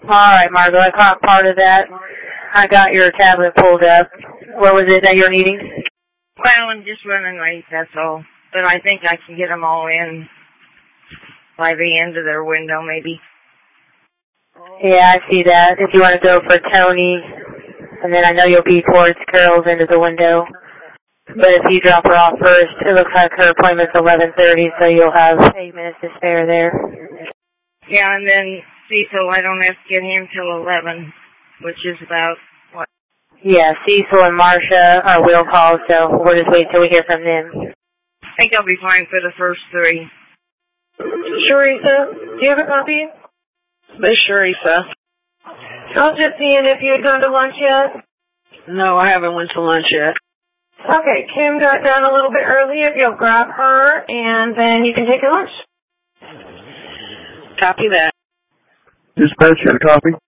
Alright, Margo, I caught part of that. I got your tablet pulled up. What was it that you're needing? Well, I'm just running late, that's all. But I think I can get them all in by the end of their window, maybe. Yeah, I see that. If you want to go for Tony, and then I know you'll be towards Carol's end of the window. But if you drop her off first, it looks like her appointment's 11:30, so you'll have 8 minutes to spare there. Yeah, and then Cecil, I don't have to get him till 11, which is about, what? Yeah, Cecil and Marcia are will calls, so we'll just wait till we hear from them. I think I'll be fine for the first 3. Sharissa, do you have a copy? Miss Sharissa. I was just seeing if you had gone to lunch yet. No, I haven't went to lunch yet. Okay, Kim got done a little bit early. If you'll grab her, and then you can take your lunch. Copy that. Dispatch, got a copy?